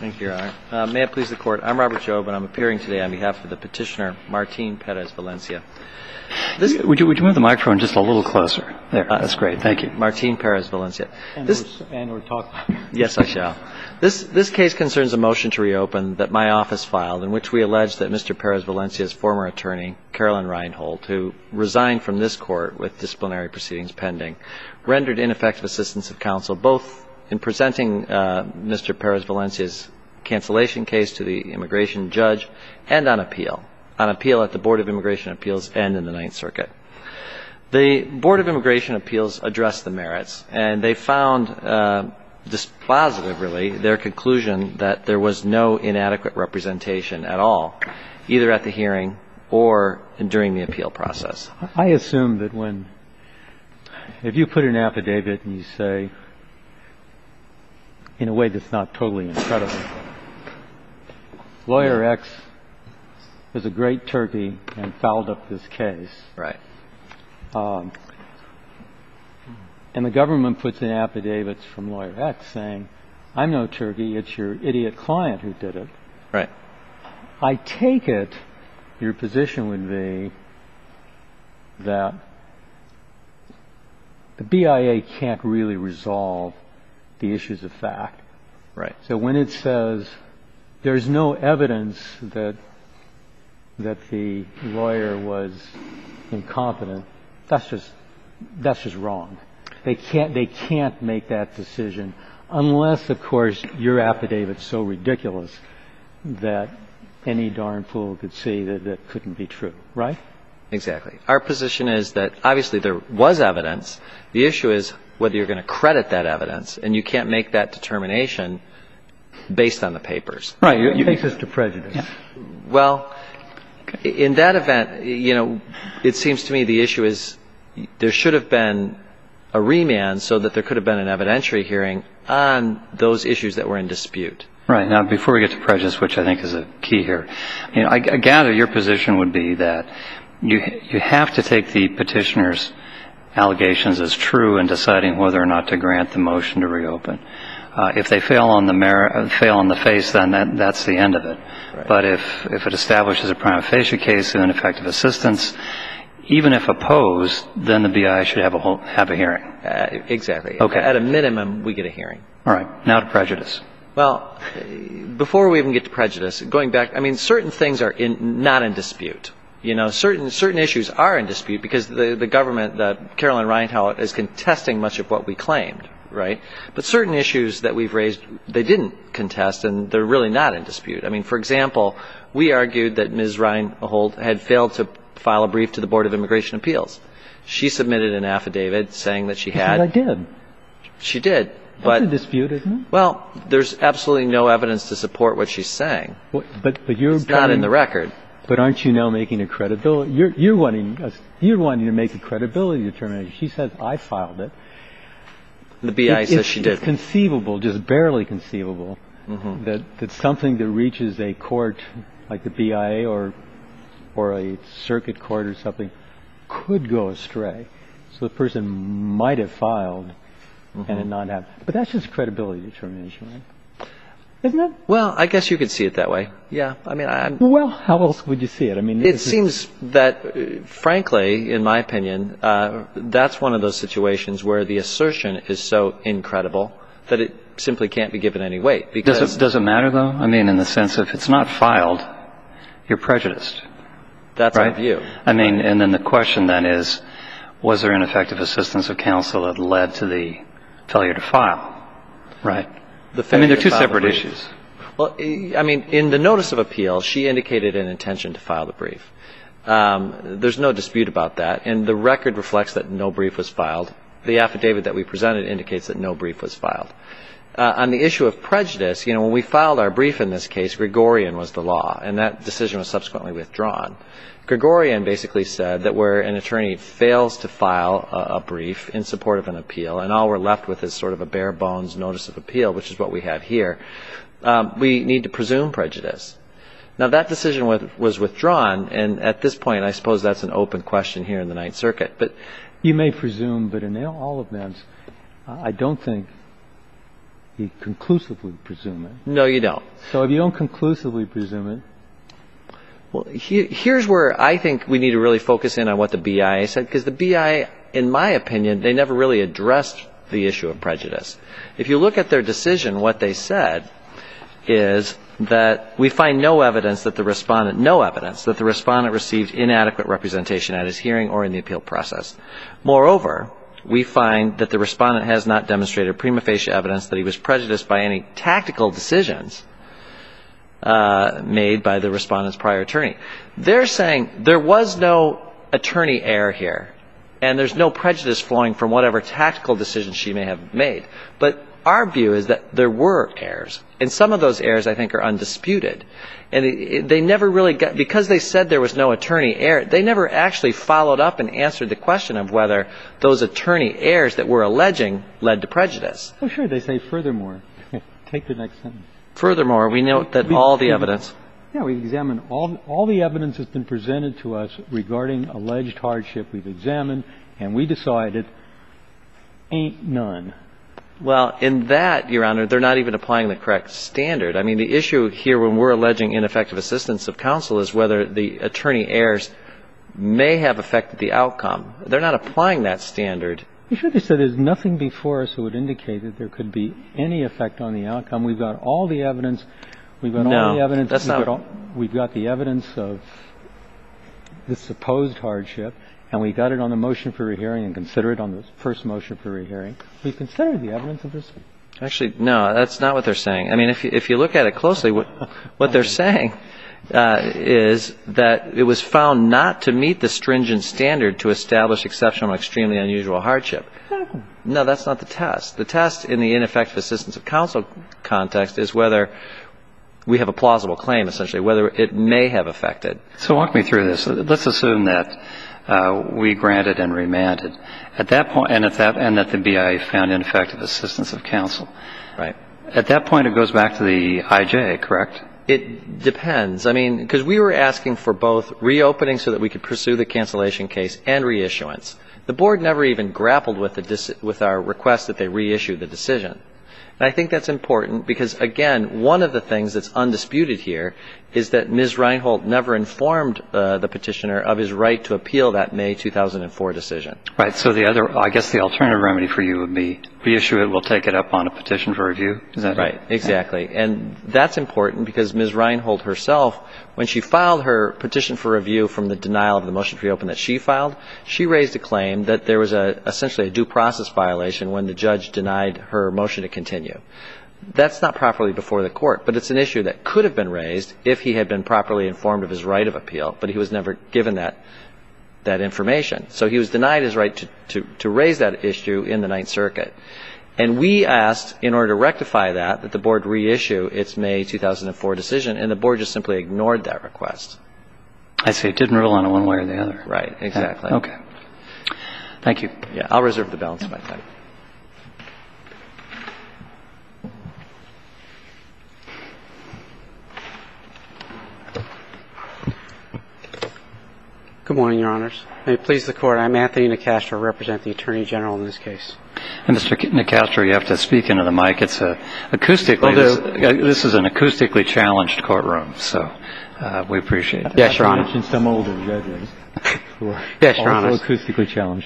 Thank you, Your Honor. May it please the Court, I'm Robert Jobe, and I'm appearing today on behalf of the petitioner, Martin Perez-Valencia. Would you move the microphone just a little closer? There, that's great. Thank you. Martin Perez-Valencia. And we're talking. Yes, I shall. This case concerns a motion to reopen that my office filed, in which we allege that Mr. Perez-Valencia's former attorney, Carolyn Reinhold, who resigned from this court with disciplinary proceedings pending, rendered ineffective assistance of counsel both in presenting Mr. Perez-Valencia's cancellation case to the immigration judge and on appeal at the Board of Immigration Appeals and in the Ninth Circuit. The Board of Immigration Appeals addressed the merits, and they found dispositive, really, their conclusion that there was no inadequate representation at all, either at the hearing or during the appeal process. I assume that if you put an affidavit and you say, in a way that's not totally incredible, Lawyer X was a great turkey and fouled up this case. Right. And the government puts in affidavits from Lawyer X saying, I'm no turkey, it's your idiot client who did it. Right. I take it your position would be that the BIA can't really resolve the issues of fact. Right. So when it says there's no evidence that the lawyer was incompetent, that's just wrong. They can't make that decision unless, of course, your affidavit's so ridiculous that any darn fool could see that it couldn't be true, right? Exactly. Our position is that obviously there was evidence. The issue is whether you're going to credit that evidence, and you can't make that determination based on the papers. Right. It takes us to prejudice. Yeah. Well, in that event, it seems to me the issue is there should have been a remand so that there could have been an evidentiary hearing on those issues that were in dispute. Right. Now, before we get to prejudice, which I think is a key here, I gather your position would be that you have to take the petitioner's allegations as true in deciding whether or not to grant the motion to reopen. If they fail on the face, then that's the end of it. Right. But if it establishes a prima facie case of ineffective assistance, even if opposed, then the BIA should have a hearing. Exactly. Okay. At a minimum, we get a hearing. All right. Now to prejudice. Well, before we even get to prejudice, going back, certain things are not in dispute. Certain issues are in dispute because the government, Carolyn Reinhold, is contesting much of what we claimed, right? But certain issues that we've raised, they didn't contest, and they're really not in dispute. For example, we argued that Ms. Reinhold had failed to file a brief to the Board of Immigration Appeals. She submitted an affidavit saying that she had. I did. She did. That's a dispute, isn't it? Well, there's absolutely no evidence to support what she's saying. But you're it's not in the record. But aren't you now making a credibility? You're wanting to make a credibility determination. She says I filed it. The BIA says she did. It's conceivable, just barely conceivable, that something that reaches a court like the BIA or a circuit court or something could go astray. So the person might have filed and it not have. But that's just credibility determination, right? Isn't it? Well, I guess you could see it that way. Yeah. Well, how else would you see it? It seems that, frankly, in my opinion, that's one of those situations where the assertion is so incredible that it simply can't be given any weight. Because does it matter, though? In the sense if it's not filed, you're prejudiced. That's right? our view. And then the question then is, was there ineffective assistance of counsel that led to the failure to file? Right. They're two separate issues. Well, in the notice of appeal, she indicated an intention to file the brief. There's no dispute about that, and the record reflects that no brief was filed. The affidavit that we presented indicates that no brief was filed. On the issue of prejudice, when we filed our brief in this case, Gregorian was the law, and that decision was subsequently withdrawn. Gregorian basically said that where an attorney fails to file a brief in support of an appeal, and all we're left with is sort of a bare bones notice of appeal, which is what we have here, we need to presume prejudice. Now, that decision was withdrawn, and at this point, I suppose that's an open question here in the Ninth Circuit. But you may presume, but in all events, I don't think You conclusively presume it. No, you don't. So if you don't conclusively presume it, well, here's where I think we need to really focus in on what the BIA said, because the BIA, in my opinion, they never really addressed the issue of prejudice. If you look at their decision, what they said is that we find no evidence that the respondent received inadequate representation at his hearing or in the appeal process. Moreover, we find that the respondent has not demonstrated prima facie evidence that he was prejudiced by any tactical decisions made by the respondent's prior attorney. They're saying there was no attorney error here, and there's no prejudice flowing from whatever tactical decisions she may have made. But our view is that there were errors, and some of those errors, I think, are undisputed. And they never really got, because they said there was no attorney error, they never actually followed up and answered the question of whether those attorney errors that we're alleging led to prejudice. oh, sure, they say furthermore. Take the next sentence. Furthermore, we note that all the evidence. Yeah, we've examined all the evidence that's been presented to us regarding alleged hardship. We've examined, and we decided ain't none. Well, in that, Your Honor, they're not even applying the correct standard. I mean, the issue here when we're alleging ineffective assistance of counsel is whether the attorney errors may have affected the outcome. They're not applying that standard. You sure they said there's nothing before us that would indicate that there could be any effect on the outcome? We've got all the evidence. We've got all the evidence. That's not. We've got the evidence of the supposed hardship, and we got it on the motion for rehearing and consider it on the first motion for rehearing. We've considered the evidence of this. Actually, no, that's not what they're saying. I mean, if you look at it closely, what they're saying is that it was found not to meet the stringent standard to establish exceptional, extremely unusual hardship. No, that's not the test. The test in the ineffective assistance of counsel context is whether we have a plausible claim, essentially, whether it may have affected. So walk me through this. Let's assume that we granted and remanded at that point, and that the BIA found ineffective assistance of counsel. Right. At that point, it goes back to the IJ, correct? It depends. I mean, because we were asking for both reopening so that we could pursue the cancellation case and reissuance. The board never even grappled with our request that they reissue the decision. And I think that's important because, again, one of the things that's undisputed here is that Ms. Reinhold never informed the petitioner of his right to appeal that May 2004 decision. Right. So I guess the alternative remedy for you would be reissue it. We'll take it up on a petition for review. Is that right? Exactly. And that's important because Ms. Reinhold herself, when she filed her petition for review from the denial of the motion to reopen that she filed, she raised a claim that there was essentially a due process violation when the judge denied her motion to continue. That's not properly before the court, but it's an issue that could have been raised if he had been properly informed of his right of appeal, but he was never given that information. So he was denied his right to raise that issue in the Ninth Circuit. And we asked, in order to rectify that the board reissue its May 2004 decision, and the board just simply ignored that request. I see. It didn't rule on it one way or the other. Right. Exactly. Yeah. Okay. Thank you. Yeah. I'll reserve the balance of my time. Good morning, Your Honors. May it please the Court, I'm Anthony Nicastro, represent the Attorney General in this case. And Mr. Nicastro, you have to speak into the mic. It's acoustically. This is an acoustically challenged courtroom, so we appreciate that. Yes, Your Honor. You mentioned some older judges who are yes, Your Honor. also acoustically challenged.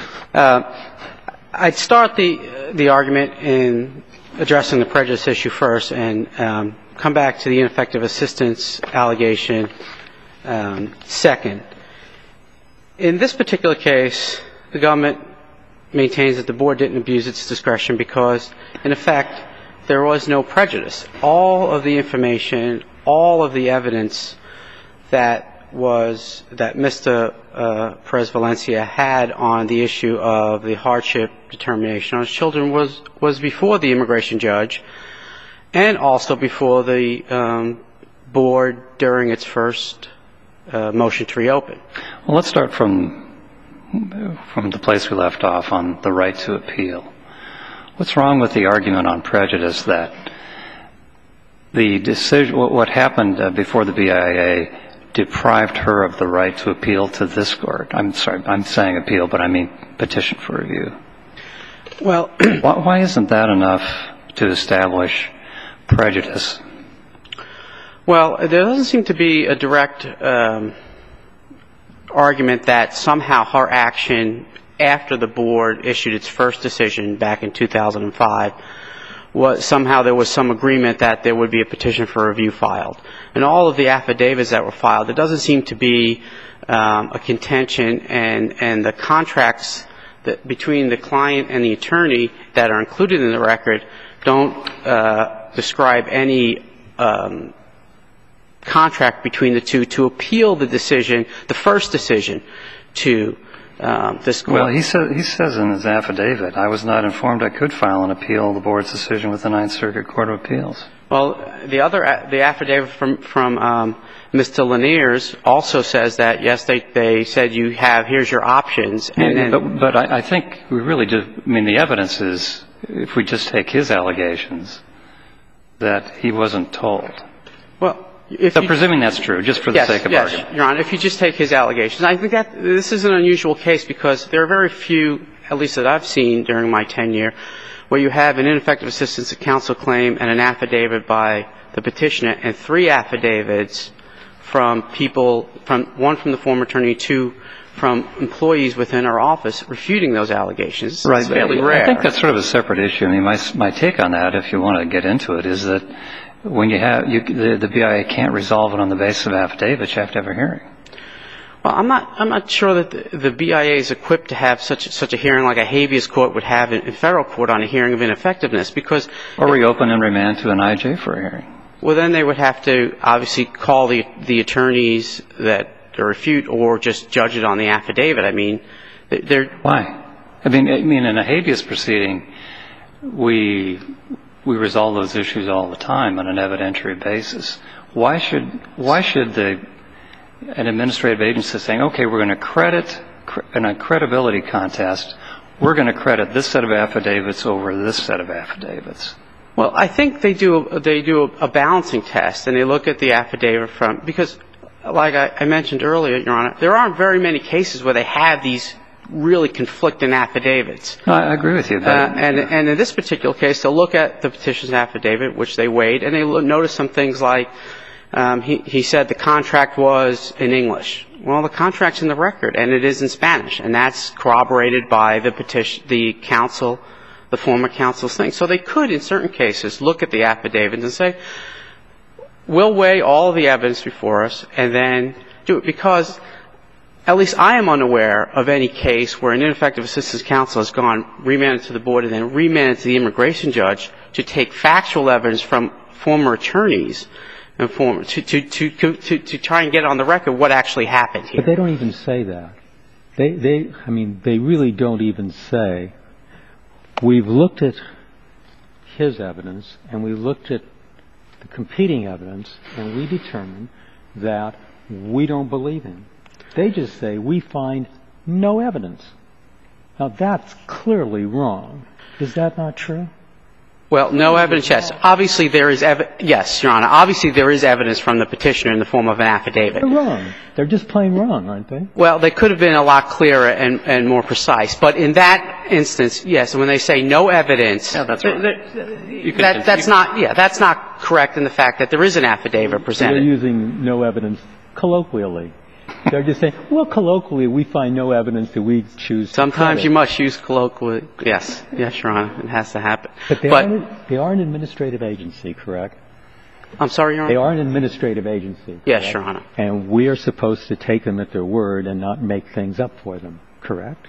I'd start the argument in addressing the prejudice issue first and come back to the ineffective assistance allegation second. In this particular case, the government maintains that the board didn't abuse its discretion because, in effect, there was no prejudice. All of the information, all of the evidence that Mr. Perez-Valencia had on the issue of the hardship determination on his children was before the immigration judge and also before the board during its first motion to reopen. Well, let's start from the place we left off on the right to appeal. What's wrong with the argument on prejudice that the decision, what happened before the BIA deprived her of the right to appeal to this court? I'm sorry, I'm saying appeal, but I mean petition for review. Well, why isn't that enough to establish prejudice? Well, there doesn't seem to be a direct argument that somehow her action after the board issued its first decision back in 2005 was somehow there was some agreement that there would be a petition for review filed. And all of the affidavits that were filed, there doesn't seem to be a contention, and the contracts that between the client and the attorney that are included in the record don't describe any contract between the two to appeal the decision, the first decision, to this court. Well, he says in his affidavit, I was not informed I could file an appeal of the board's decision with the Ninth Circuit Court of Appeals. Well, the affidavit from Mr. Laniers also says that, yes, they said here's your options. And then, but I think we really just, I mean, the evidence is, if we just take his allegations, that he wasn't told. Well, So presuming that's true, just for the sake of argument. Yes, Your Honor, if you just take his allegations. I think that this is an unusual case because there are very few, at least that I've seen during my tenure, where you have an ineffective assistance of counsel claim and an affidavit by the petitioner and 3 affidavits from people, one from the former attorney, 2 from employees within our office refuting those allegations. Right. It's fairly rare. I think that's sort of a separate issue. I mean, my take on that, if you want to get into it, is that when you have the BIA can't resolve it on the basis of affidavits, you have to have a hearing. Well, I'm not sure that the BIA is equipped to have such a hearing like a habeas court would have in federal court on a hearing of ineffectiveness, because or reopen and remand to an IJ for a hearing. Well, then they would have to obviously call the attorneys that refute or just judge it on the affidavit. I mean, they're why? I mean, in a habeas proceeding, we resolve those issues all the time on an evidentiary basis. Why should an administrative agency saying, okay, we're going to credit in a credibility contest, we're going to credit this set of affidavits over this set of affidavits? Well, I think they do a balancing test, and they look at the affidavit because, like I mentioned earlier, Your Honor, there aren't very many cases where they have these really conflicting affidavits. No, I agree with you. And in this particular case, they'll look at the petitioner's affidavit, which they weighed, and they notice some things like he said the contract was in English. Well, the contract's in the record, and it is in Spanish, and that's corroborated by the counsel, the former counsel's thing. So they could, in certain cases, look at the affidavit and say, we'll weigh all of the evidence before us and then do it, because at least I am unaware of any case where an ineffective assistance counsel has gone remanded to the board and then remanded to the immigration judge to take factual evidence from former attorneys and to try and get on the record what actually happened here. But they don't even say that. They really don't even say, we've looked at his evidence and we looked at the competing evidence and we determined that we don't believe him. They just say, we find no evidence. Now, that's clearly wrong. Is that not true? Well, no evidence, yes. Obviously, there is yes, Your Honor. Obviously, there is evidence from the petitioner in the form of an affidavit. They're wrong. They're just plain wrong, aren't they? Well, they could have been a lot clearer and more precise. But in that instance, yes, when they say no evidence, that's right. That's not correct in the fact that there is an affidavit presented. They're using no evidence colloquially. They're just saying, well, colloquially, we find no evidence that we choose to Sometimes credit. you must use colloquially. Yes, Your Honor. It has to happen. But they are an administrative agency, correct? I'm sorry, Your Honor? They are an administrative agency. Yes, correct? Your Honor. And we are supposed to take them at their word and not make things up for them, correct?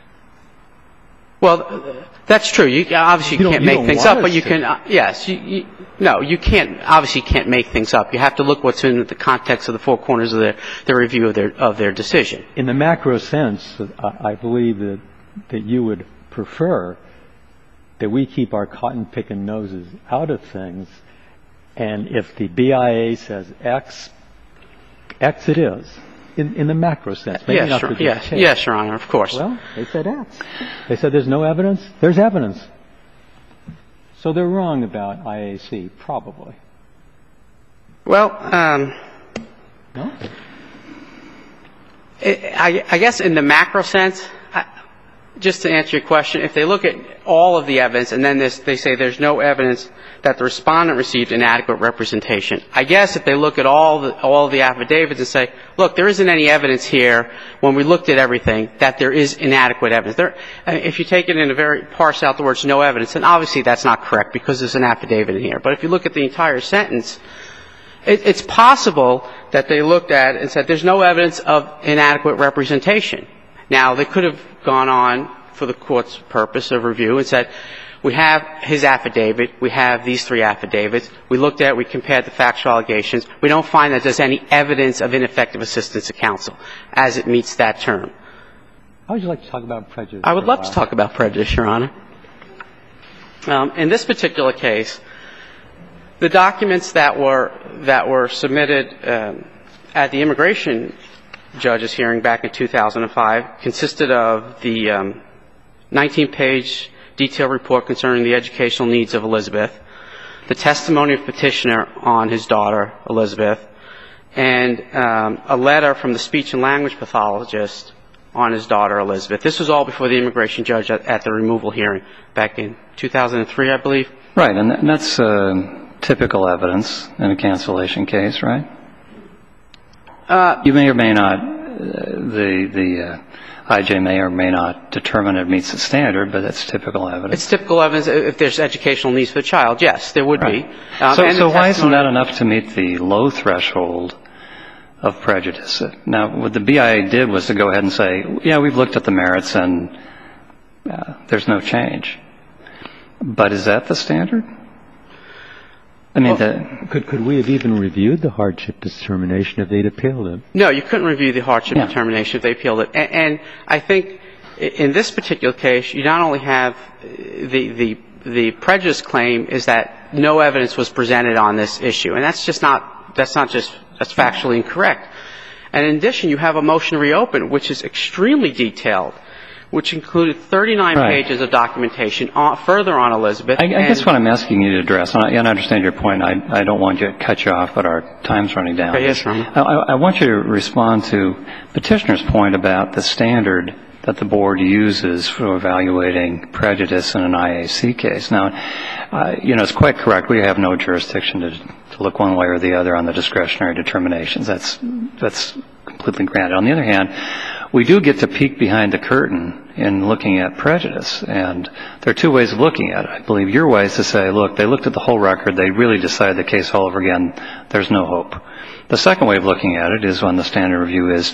Well, that's true. You obviously can't make things up, but you can. Yes. No, you can't. Obviously, can't make things up. You have to look what's in the context of the 4 corners of their review of their decision. In the macro sense, I believe that you would prefer that we keep our cotton-picking noses out of things, and if the BIA says X it is. In the macro sense. Maybe not the detail. Yes, Your Honor, of course. Well, they said X. They said there's no evidence. There's evidence. So they're wrong about IAC, probably. Well, no? I guess in the macro sense, just to answer your question, if they look at all of the evidence and then they say there's no evidence that the respondent received inadequate representation, I guess if they look at all the affidavits and say, look, there isn't any evidence here when we looked at everything that there is inadequate evidence. If you take it in a very parse out the words no evidence, then obviously that's not correct because there's an affidavit in here. But if you look at the entire sentence, it's possible that they looked at it and said there's no evidence of inadequate representation. Now, they could have gone on for the court's purpose of review and said, we have his affidavit, we have these 3 affidavits, we looked at it, we compared the factual allegations, we don't find that there's any evidence of ineffective assistance of counsel as it meets that term. How would you like to talk about prejudice? I would love to talk about prejudice, Your Honor. In this particular case, the documents that were submitted at the immigration judge's hearing back in 2005 consisted of the 19-page detailed report concerning the educational needs of Elizabeth, the testimony of petitioner on his daughter, Elizabeth, and a letter from the speech and language pathologist on his daughter, Elizabeth. This was all before the immigration judge at the removal hearing back in 2003, I believe. Right, and that's typical evidence in a cancellation case, right? You may or may not, the IJ may or may not determine it meets the standard, but that's typical evidence. It's typical evidence if there's educational needs for the child. Yes, there would be. So why isn't that enough to meet the low threshold of prejudice? Now, what the BIA did was to go ahead and say, yeah, we've looked at the merits and there's no change. But is that the standard? I mean, could we have even reviewed the hardship determination if they'd appealed it? No, you couldn't review the hardship determination if they appealed it. And I think in this particular case, you not only have the prejudice claim is that no evidence was presented on this issue, and that's factually incorrect. And in addition, you have a motion to reopen, which is extremely detailed, which included 39 pages of documentation further on Elizabeth. I guess what I'm asking you to address, and I understand your point, I don't want to cut you off, but our time's running down. Yes, Ron. I want you to respond to Petitioner's point about the standard that the board uses for evaluating prejudice in an IAC case. Now, it's quite correct. We have no jurisdiction to look one way or the other on the discretionary determinations. That's completely granted. On the other hand, we do get to peek behind the curtain in looking at prejudice, and there are 2 ways of looking at it. I believe your way is to say, look, they looked at the whole record, they really decided the case all over again, there's no hope. The second way of looking at it is when the standard review is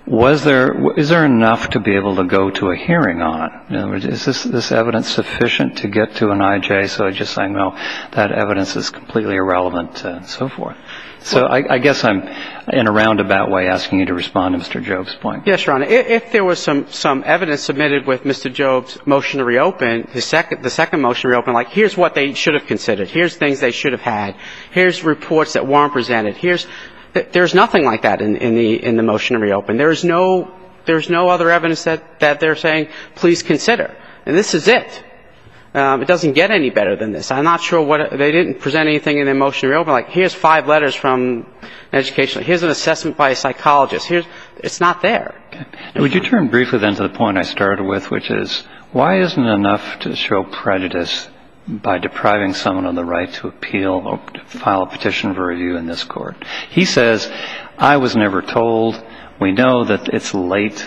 there enough to be able to go to a hearing on? In other words, is this evidence sufficient to get to an IJ? So I just saying, no, that evidence is completely irrelevant and so forth. So I guess I'm in a roundabout way asking you to respond to Mr. Job's point. Yes, Your Honor. If there was some evidence submitted with Mr. Job's motion to reopen, the second motion to reopen, like here's what they should have considered, here's things they should have had, here's reports that weren't presented, there's nothing like that in the motion to reopen. There's no other evidence that they're saying please consider, and this is it. It doesn't get any better than this. I'm not sure they didn't present anything in their motion to reopen. Like here's 5 letters from an educational. Here's an assessment by a psychologist. It's not there. Okay. Would you turn briefly then to the point I started with, which is why isn't it enough to show prejudice by depriving someone of the right to appeal or to file a petition for review in this court? He says, I was never told. We know that it's late.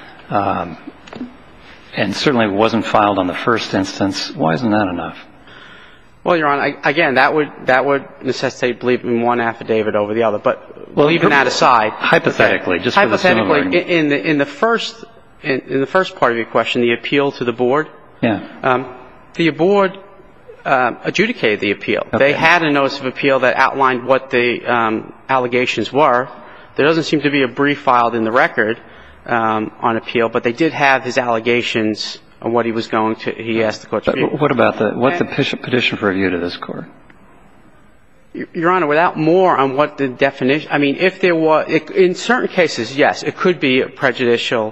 And certainly it wasn't filed on the first instance. Why isn't that enough? Well, Your Honor, again, that would necessitate believing one affidavit over the other. But leaving that aside, hypothetically, just for the similar argument. in the first part of your question, the appeal to the board. Yeah. The board adjudicated the appeal. Okay. They had a notice of appeal that outlined what the allegations were. There doesn't seem to be a brief filed in the record on appeal, but they did have his allegations on what he was going to. He asked the court to review. What about the petition for review to this court? Your Honor, without more on what the definition. I mean, if there was in certain cases, yes, it could be a prejudicial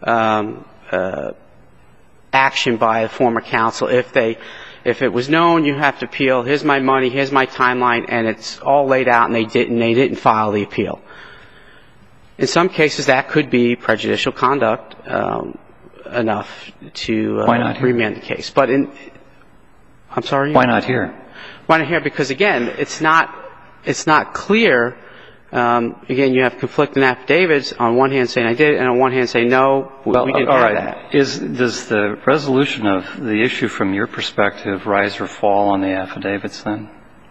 action by a former counsel. If it was known, you have to appeal. Here's my money. Here's my timeline, and it's all laid out, and they didn't file the appeal. In some cases, that could be prejudicial conduct. enough to Why not here? remand the case. But I'm sorry? Why not here? Why not here? Because, again, it's not clear. Again, you have conflicting affidavits, on one hand saying I did, and on one hand saying no, we didn't have that. Does the resolution of the issue from your perspective rise or fall on the affidavits then?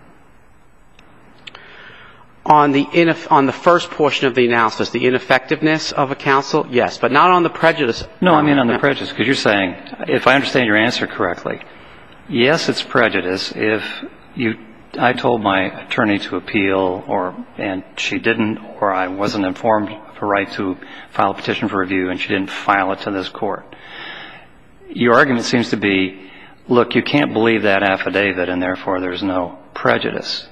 On the first portion of the analysis, the ineffectiveness of a counsel, yes, but not on the prejudice. No, I mean on the prejudice, because you're saying, if I understand your answer correctly, yes, it's prejudice if I told my attorney to appeal, and she didn't, or I wasn't informed of a right to file a petition for review, and she didn't file it to this court. Your argument seems to be, look, you can't believe that affidavit, and therefore there's no prejudice.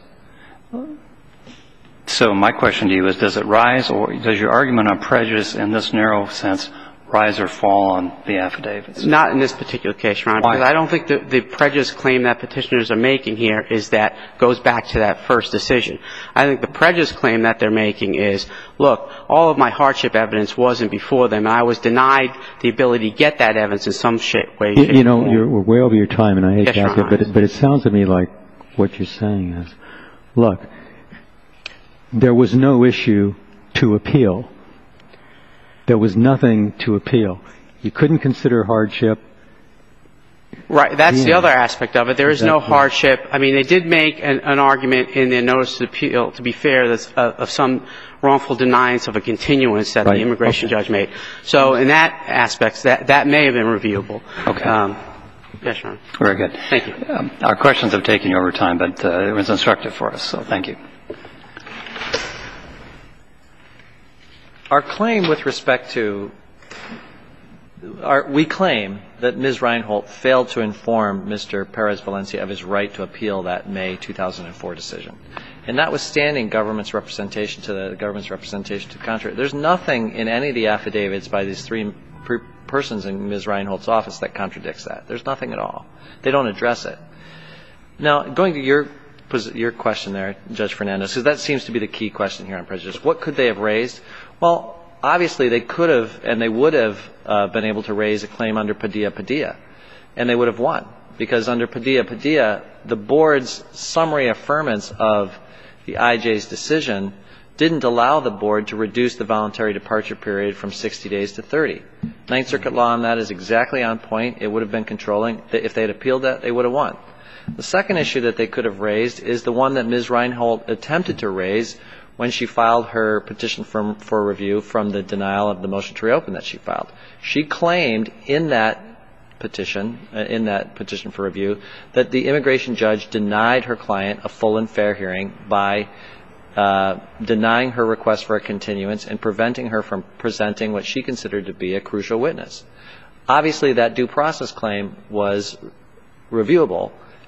So my question to you is, does it rise, or does your argument on prejudice in this narrow sense rise or fall on the affidavits? Not in this particular case, Your Honor, Why? because I don't think the prejudice claim that petitioners are making here is that goes back to that first decision. I think the prejudice claim that they're making is, look, all of my hardship evidence wasn't before them, and I was denied the ability to get that evidence in some way, shape, or form. You know, we're way over your time, and I hate Yes, Your to, Honor. but it sounds to me like what you're saying is, look, there was no issue to appeal. There was nothing to appeal. You couldn't consider hardship. Right. That's Yeah. the other aspect of it. There is no Exactly. hardship. I mean, they did make an argument in their notice of appeal, to be fair, that's, of some wrongful deniance of a continuance that Right. the immigration Okay. judge made. So in that aspect, that may have been reviewable. Okay. Yes, Your Honor. Very good. Thank you. Our questions have taken you over time, but it was instructive for us, so thank you. Our claim with respect to we claim that Ms. Reinhold failed to inform Mr. Perez-Valencia of his right to appeal that May 2004 decision. And notwithstanding the government's representation to the contrary, there's nothing in any of the affidavits by these three persons in Ms. Reinhold's office that contradicts that. There's nothing at all. They don't address it. Now, going to your question there, Judge Fernandez, because that seems to be the key question here on prejudice. What could they have raised? Well, obviously they could have and they would have been able to raise a claim under Padilla, and they would have won. Because under Padilla, the board's summary affirmance of the IJ's decision didn't allow the board to reduce the voluntary departure period from 60 days to 30. Ninth Circuit law on that is exactly on point. It would have been controlling. If they had appealed that, they would have won. The second issue that they could have raised is the one that Ms. Reinhold attempted to raise when she filed her petition for review from the denial of the motion to reopen that she filed. She claimed in that petition for review, that the immigration judge denied her client a full and fair hearing by denying her request for a continuance and preventing her from presenting what she considered to be a crucial witness. Obviously, that due process claim was reviewable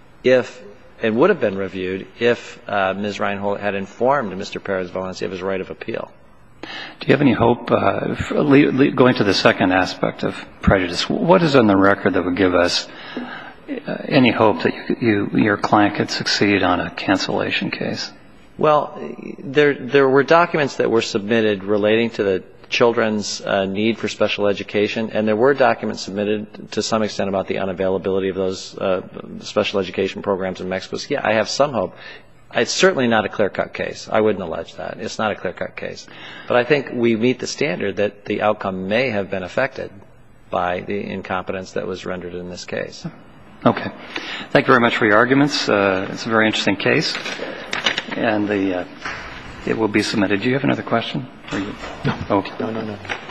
and would have been reviewed if Ms. Reinhold had informed Mr. Perez-Valencia of his right of appeal. Do you have any hope, going to the second aspect of prejudice, what is on the record that would give us any hope that your client could succeed on a cancellation case? Well, there were documents that were submitted relating to the children's need for special education, and there were documents submitted to some extent about the unavailability of those special education programs in Mexico. So, yeah, I have some hope. It's certainly not a clear-cut case. I wouldn't allege that. It's not a clear-cut case. But I think we meet the standard that the outcome may have been affected by the incompetence that was rendered in this case. Okay. Thank you very much for your arguments. It's a very interesting case, and it will be submitted. Do you have another question? No. Okay. No.